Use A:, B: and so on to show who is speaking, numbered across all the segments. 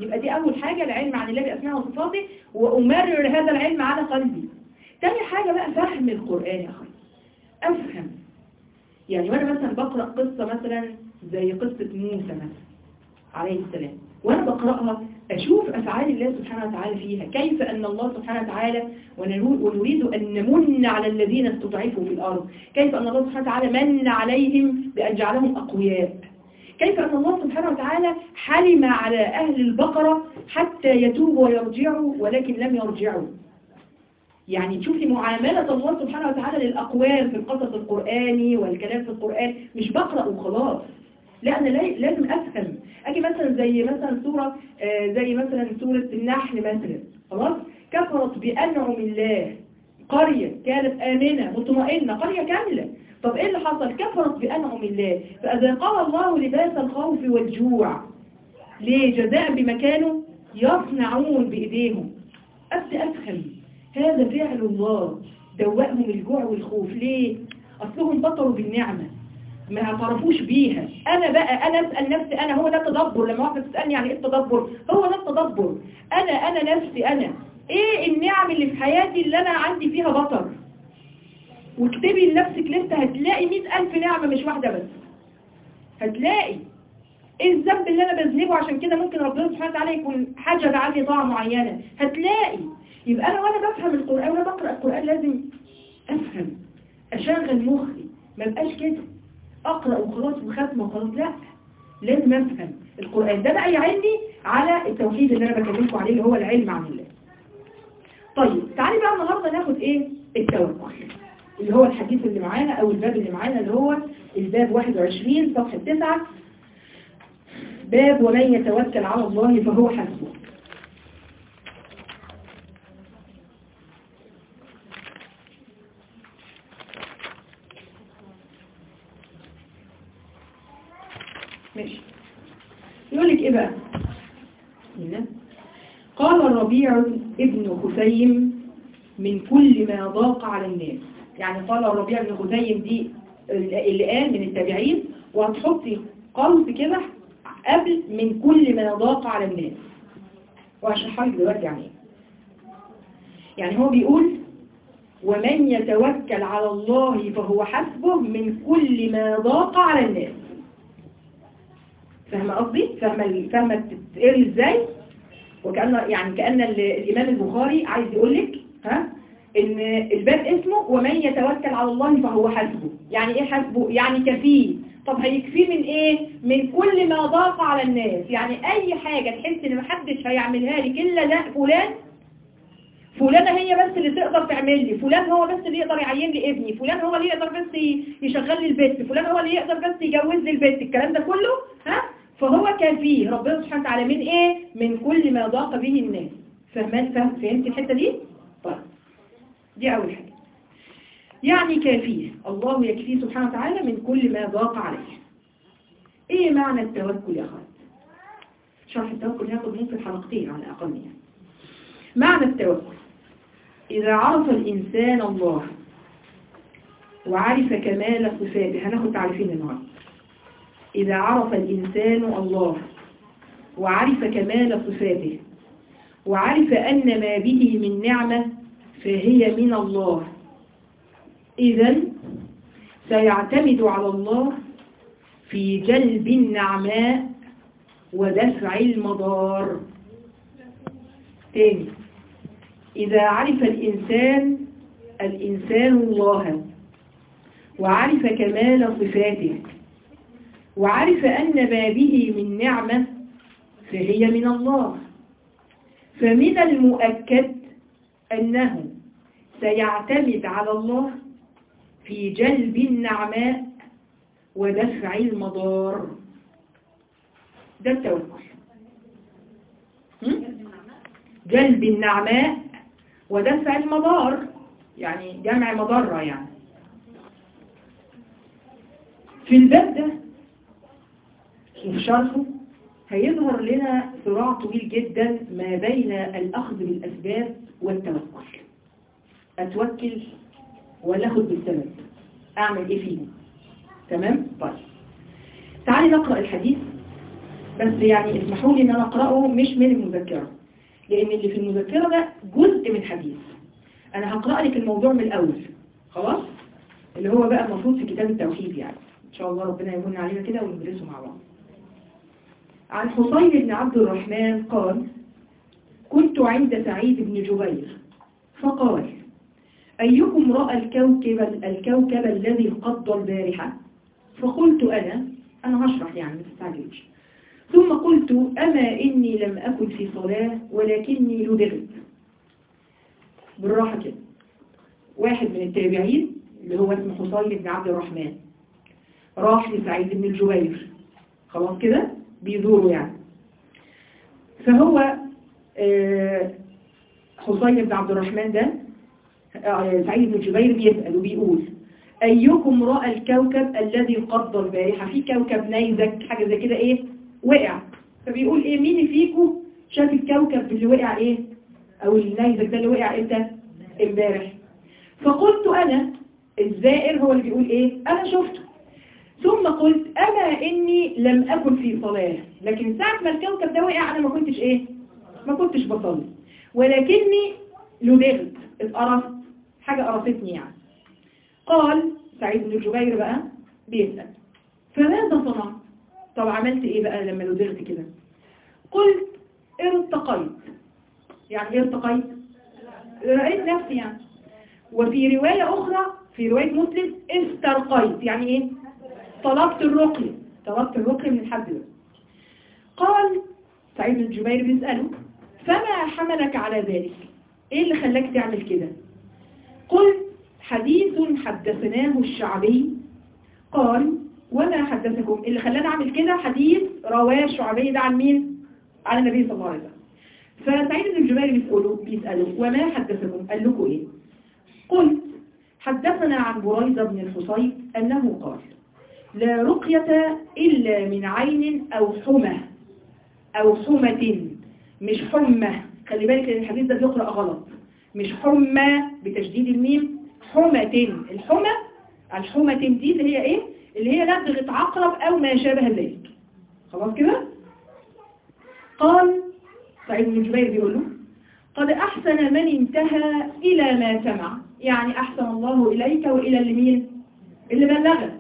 A: يبقى دي أول حاجة، العلم عن الله بأسمائه وصفاته، وأمرر هذا العلم على قلبي. تاني حاجة بقى فهم القرآن يا أخي، أفهم. يعني وأنا مثلا بقرأ قصة مثلا زي قصة موسى مثلا عليه السلام، وأنا بقرأها أشوف أفعال الله سبحانه وتعالى فيها، كيف أن الله سبحانه وتعالى ونريد أن نمن على الذين استضعفوا في الأرض، كيف أن الله سبحانه وتعالى من عليهم بأن جعلهم أقوياء، كيف أن الله سبحانه وتعالى حلم على أهل البقرة حتى يتوبوا ويرجعوا ولكن لم يرجعوا. يعني تشوفي معاملة الله سبحانه وتعالى للأقوام في القصص القرآني والكلام في القرآن، مش بقرأ وخلاص، لا أنا لازم أفهم. أجي مثلا زي مثلا سورة زي مثلا سورة النحل مثلا، خلاص، كفرت بأنعم الله، قرية كانت آمنة مطمئنة، قرية كاملة، طب إيه اللي حصل؟ كفرت بأنعم الله فأذاقها الله لباس الخوف والجوع، ليه؟ جزاء بما كانوا يصنعون بإيديهم. أفهم هذا فعل الله دوأهم الجوع والخوف، ليه؟ أصلهم بطروا بالنعمة ما اعترفوش بيها. أنا أسأل نفسي، أنا هو ده التدبر. لما واحدة تسألني يعني إيه التدبر؟ هو ده التدبر. أنا نفسي، أنا إيه النعم اللي في حياتي اللي أنا عندي فيها بطر؟ واكتبي لنفسك لسه هتلاقي 100,000 نعمة مش واحدة بس. هتلاقي إيه الذنب اللي أنا بذنبه عشان كده ممكن ربنا سبحانه وتعالى يكون حجب عني طاعة معينة. هتلاقي. يبقى أنا وأنا بفهم القرآن وأنا بقرأ القرآن لازم أفهم، أشغل مخي، ما بقاش كده أقرأ وخلاص وختمة وخلاص، لا، لازم أفهم القرآن. ده بقى يعيني على التوحيد اللي أنا بكلمكم عليه اللي هو العلم عن الله. طيب تعالي بقى النهاردة ناخد إيه؟ التوكل، اللي هو الحديث اللي معانا أو الباب اللي معانا اللي هو الباب 21 صفحة 9، باب ومن يتوكل على الله فهو حسبه. ماشي، يقول لك ايه بقى؟ قال الربيع ابن خثيم من كل ما ضاق على الناس. يعني قال الربيع ابن خثيم دي اللي قال من التابعين، وهتحطي قلب كده قبل من كل ما ضاق على الناس، وهشرحها لك دلوقتي يعني ايه. يعني هو بيقول ومن يتوكل على الله فهو حسبه من كل ما ضاق على الناس. فاهمه قصدي؟ فاهمه تتقري ازاي؟ وكأن يعني كأن الإمام البخاري عايز يقول لك ان الباب اسمه ومن يتوكل على الله فهو حسبه. يعني ايه حسبه؟ يعني كفيه. طب هيكفيه من ايه؟ من كل ما ضاق على الناس. يعني اي حاجة تحس ان محدش هيعملها لك الا ده فلانة هي بس اللي تقدر تعمل لي، فلان هو بس اللي يقدر يعين لي ابني، فلان هو اللي يقدر بس يشغل لي البيت، فلان هو اللي يقدر بس يجوز لي البيت، الكلام ده كله فهو كافيه ربنا سبحانه وتعالى من ايه؟ من كل ما ضاق به الناس. فهمت الحتة دي؟ طيب دي اول حاجة، يعني كافيه، الله يكفيه سبحانه وتعالى من كل ما ضاق عليه. ايه معنى التوكل يا اخوات؟ شرح التوكل هياخد ممكن حلقتين على الاقل. يعني معنى التوكل اذا عرف الانسان الله وعرف كمال صفاته، هناخد تعريفين النهارده. إذا عرف الإنسان الله وعرف كمال صفاته وعرف أن ما به من نعمة فهي من الله، إذن سيعتمد على الله في جلب النعماء ودفع المضار. تاني، إذا عرف الإنسان الله وعرف كمال صفاته وعرف أن ما به من نعمة فهي من الله، فمن المؤكد أنه سيعتمد على الله في جلب النعماء ودفع المضار. ده التوكل، جلب النعماء ودفع المضار، يعني جمع مضرة. يعني في الباب ده وفي شرحه هيظهر لنا صراع طويل جدا ما بين الأخذ بالأسباب والتوكل. أتوكل ولا أخذ بالسبب؟ أعمل إيه فيه؟ تمام؟ طيب تعالي نقرأ الحديث بس يعني اسمحوا لي ان انا اقرأه مش من المذكرة، لان اللي في المذكرة ده جزء من حديث. انا هقرأ لك الموضوع من الاول خلاص، اللي هو بقى المفروض في كتاب التوحيد يعني ان شاء الله ربنا يمن علينا كده وندرسه مع بعض. عن حصين بن عبد الرحمن قال: كنت عند سعيد بن جبير فقال: أيكم رأى الكوكب الذي انقض البارحة؟ فقلت أنا هشرح يعني ما تستعجلوش. ثم قلت: أما إني لم أكن في صلاة ولكني لدغت. بالراحة كده. واحد من التابعين اللي هو اسمه حصين بن عبد الرحمن راح لسعيد بن الجبير، خلاص كده بيزوره يعني. فهو حصين بن عبد الرحمن ده سعيد بن جبير بيسأل وبيقول: أيكم رأى الكوكب الذي انقض البارحة؟ في كوكب نيزك حاجة زي كده ايه وقع، فبيقول ايه مين فيكم شاف الكوكب اللي وقع ايه او النيزك ده اللي وقع امتى؟ امبارح. فقلت أنا، الزائر هو اللي بيقول ايه أنا شفته. ثم قلت: أما إني لم أكن في صلاة، لكن ساعة ما الكوكب ده وقع أنا ما كنتش ايه ما كنتش بصلي، ولكني لدغت، اتقرصت، حاجة قرصتني يعني. قال سعيد بن جبير بقى بيسأل: فماذا صنعت؟ طب عملت ايه بقى لما لدغت كده؟ قلت: ارتقيت. يعني ايه ارتقيت؟ رأيت نفسي يعني. وفي رواية أخرى في رواية مسلم استرقيت، يعني ايه؟ طلبت الرقي من الحد ده. قال سعيد بن جبير بيسأله: فما حملك على ذلك؟ ايه اللي خلاك تعمل كده؟ قلت: حديث حدثناه الشعبي. قال: وما حدثكم؟ اللي خلاني اعمل كده حديث رواه الشعبي ده عن مين؟ عن النبي صلى الله عليه وسلم. فسعيد بن جبير بيسأله: وما حدثكم؟ قال لكم ايه؟ قلت: حدثنا عن بريدة بن الحصيب أنه قال: لا رقية إلا من عين أو حمى أو حمة، مش حمى، خلي بالك ان الحديث ده بيقرأ غلط، مش حمى بتشديد الميم، حمة. الحمة دي اللي هي ايه؟ اللي هي لدغة عقرب او ما شابه ذلك. خلاص كده؟ قال سعيد بن جبير بيقول له: قد احسن من انتهى الى ما سمع، يعني احسن الله اليك والى اللي بلغك.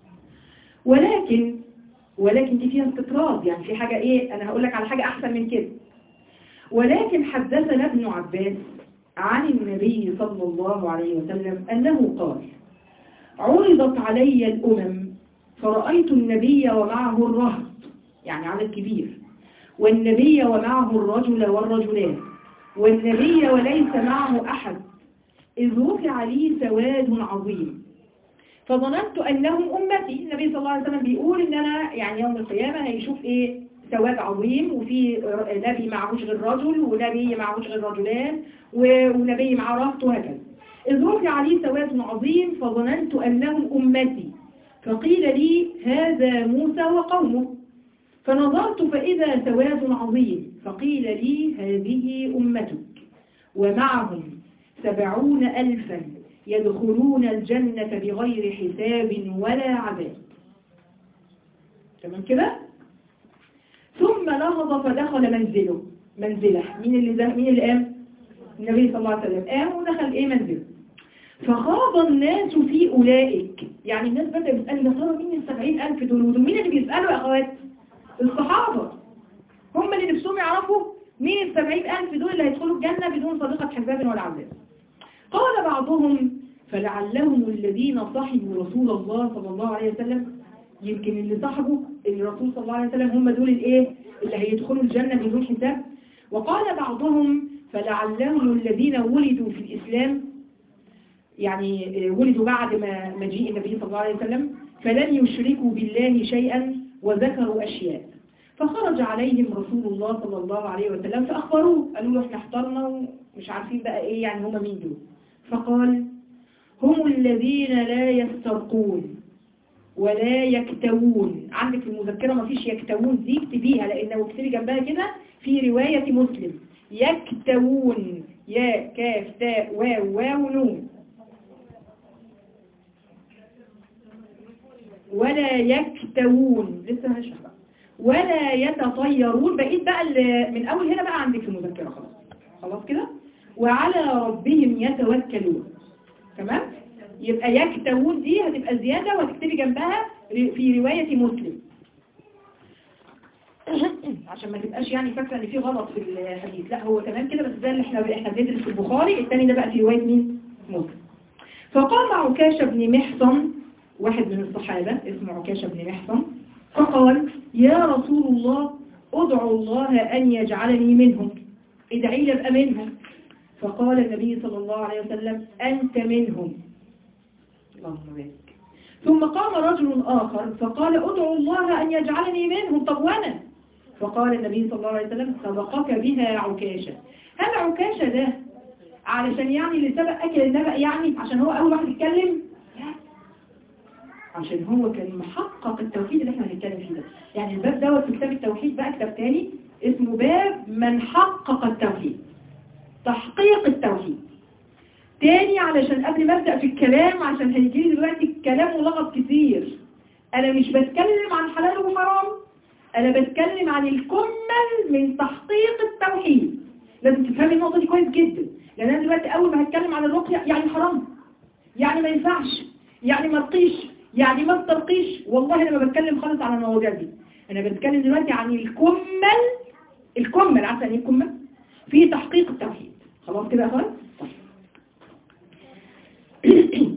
A: ولكن دي فيها استطراد، يعني في حاجة ايه، انا هقول لك على حاجة احسن من كده. ولكن حدثنا ابن عباس عن النبي صلى الله عليه وسلم أنه قال: عرضت علي الأمم فرأيت النبي ومعه الرهط، يعني عدد كبير، والنبي ومعه الرجل والرجلان، والنبي وليس معه أحد، إذ رفع لي سواد عظيم فظننت أنهم أمتي. النبي صلى الله عليه وسلم بيقول إن أنا يعني يوم القيامة هيشوف إيه؟ سواد عظيم، وفي نبي معهوش غير رجل، ونبي معهوش غير رجلان، ونبي معه رهط، وهكذا. إذ رفع لي سواد عظيم فظننت أنهم أمتي، فقيل لي: هذا موسى وقومه. فنظرت فإذا سواد عظيم، فقيل لي: هذه أمتك، ومعهم 70,000 يدخلون الجنة بغير حساب ولا عذاب. تمام كده؟ ثم نهض فدخل منزله. مين اللي قام؟ النبي صلى الله عليه وسلم قام ودخل ايه منزله. فخاض الناس في أولئك، يعني الناس بدأ يسألوا: يا ترى مين 70,000 دول؟ مين اللي بيسألوا يا أخوات؟ الصحابة هم اللي نفسهم يعرفوا مين 70,000 دول اللي هيدخلوا الجنة بدون صديقة حساب ولا عذاب. قال بعضهم: فلعلهم الذين صحبوا رسول الله صلى الله عليه وسلم، يمكن اللي صحبوا الرسول صلى الله عليه وسلم هم دول الايه اللي هيدخلوا الجنة بدون حساب. وقال بعضهم: فلعلهم الذين ولدوا في الإسلام، يعني ولدوا بعد ما مجيء النبي صلى الله عليه وسلم، فلم يشركوا بالله شيئا وذكروا أشياء. فخرج عليهم رسول الله صلى الله عليه وسلم فأخبروه، قالوا له: احنا احترنا ومش عارفين بقى ايه يعني هم مين دول. فقال: هم الذين لا يسترقون ولا يكتوون. عندك في المذكرة ما فيش يكتوون دي، اكتبيها، لأنه اكتبي جنبها كده في رواية مسلم: يكتوون، يا كاف تاء واو نون، ولا يكتوون، لسه هنشرح بقى. ولا يتطيرون. بقيت بقى من اول هنا بقى عندك المذكرة خلاص كده. وعلى ربهم يتوكلون. تمام. يبقى يكتوون دي هتبقى زيادة وهتكتبي جنبها في رواية مسلم عشان ما تبقاش يعني فاكرة ان في غلط في الحديث. لا هو تمام كده، بس ده اللي احنا بندرس في البخاري. الثاني ده بقى في رواية مين؟ مسلم. فقام عكاشة بن محصن، واحد من الصحابة اسمه عكاشة بن محصن، فقال يا رسول الله ادعو الله أن يجعلني منهم، ادعي لي ابقى منهم. فقال النبي صلى الله عليه وسلم أنت منهم. اللهم بارك. ثم قام رجل آخر فقال ادعو الله أن يجعلني منهم. طب وأنا؟ فقال النبي صلى الله عليه وسلم سبقك بها عكاشة. هل عكاشة ده علشان يعني اللي سبق أكل النبأ يعني عشان هو أول واحد يتكلم؟ لا، عشان هو كان محقق التوحيد اللي احنا هنتكلم فيه ده. يعني الباب دوت في كتاب التوحيد بقى كتاب تاني اسمه باب من حقق التوحيد، تحقيق التوحيد. تاني علشان قبل ما ابدأ في الكلام، عشان هيجيلي دلوقتي كلام ولغط كتير. انا مش بتكلم عن حلال وحرام، انا بتكلم عن الكمل من تحقيق التوحيد. لازم تفهمي النقطة دي كويس جدا، لان انا دلوقتي اول ما هتكلم عن الرقية يعني حرام، يعني ما ينفعش، يعني ما تقيش، يعني ما ترقيش. والله انا ما بتكلم خالص عن المواضيع دي. انا بتكلم دلوقتي عن الكمل عشان الكمل في تحقيق التوحيد. خلاص كده يا اخوان؟